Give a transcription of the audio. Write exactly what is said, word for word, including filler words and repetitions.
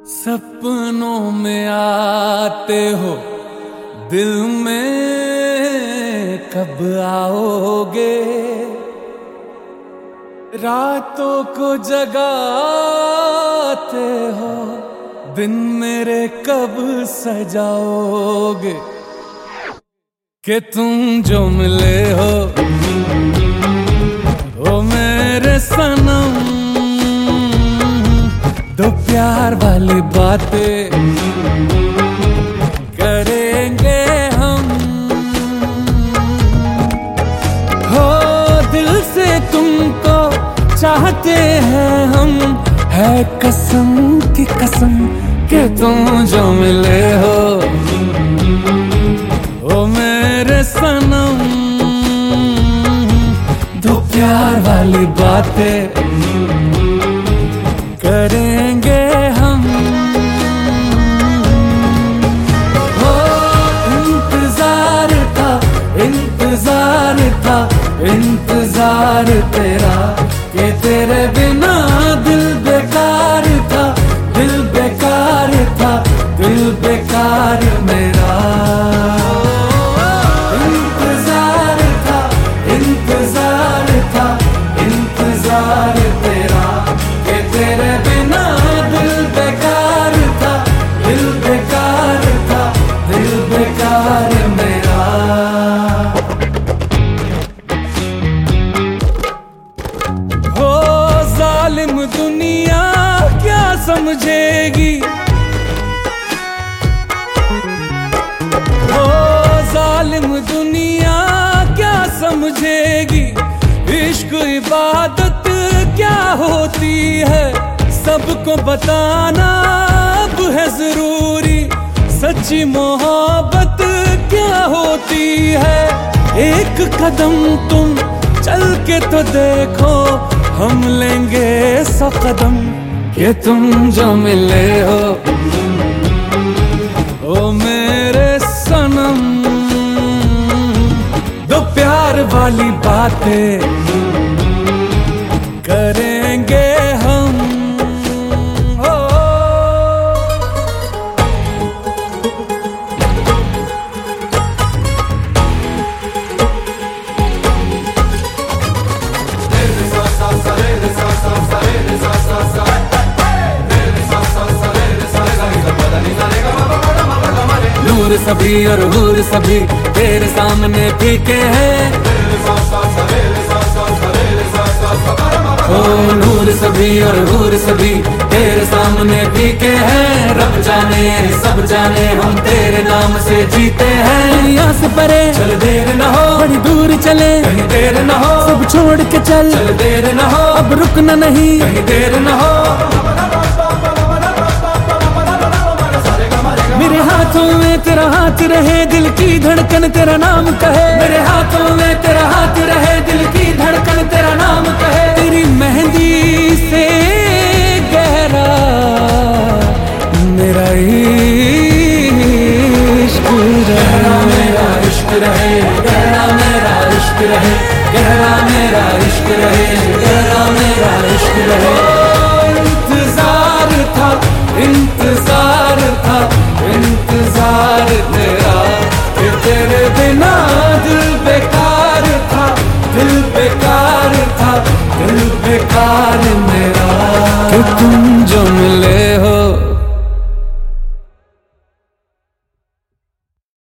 सपनों में आते हो, दिल में कब आओगे? रातों को जगाते हो, दिन मेरे कब सजाओगे? कि तुम जो मिले हो ओ मेरे सनम, दो प्यार वाली बातें करेंगे हम। हो दिल से तुमको चाहते हैं हम, है कसम की कसम कि तुम जो मिले हो ओ मेरे सनम, दो प्यार वाली बातें करेंगे हम। हो इंतजार था, इंतजार था, इंतजार तेरा, कि तेरे बिना दिल बेकार था, दिल बेकार था, दिल बेकार मेरा। इंतजार था, इंतजार था, इंतजार तेरा, कि तेरे बिना दिल बेकार था, दिल बेकार था, दिल बेकार मेरा। हो जालिम दुनिया क्या समझेगी, हो जालिम दुनिया क्या समझेगी, इश्क इबादत क्या होती है, सबको बताना अब है जरूरी, सच्ची मोहब्बत क्या होती है। एक कदम तुम चल के तो देखो, हम लेंगे सौ कदम, कि तुम जो मिले हो ओ मेरे सनम, दो प्यार वाली बातें करेंगे हम। हो नूर सभी और हूर सभी तेरे सामने फीके हैं, ओ नूर सभी और हूर सभी तेरे सामने फीके हैं। रब जाने सब जाने हम तेरे नाम से जीते हैं। दुनिया से परे चल देर न हो, बड़ी दूर चले कहीं देर न हो, सब छोड़ के चल चल देर न हो, अब रुकना नहीं कहीं देर न हो। मेरे हाथों में तेरा हाथ रहे, दिल की धड़कन तेरा नाम कहे, मेरे हाथों में तेरा हाथ रहे, दिल की धड़कन तेरा नाम कहे। तेरी मेहंदी से गहरा मेरा इश्क रहे, मेरा इश्क रहे, गहरा मेरा इश्क रहे, गहरा मेरा इश्क रहे, गहरा मेरा इश्क रहे।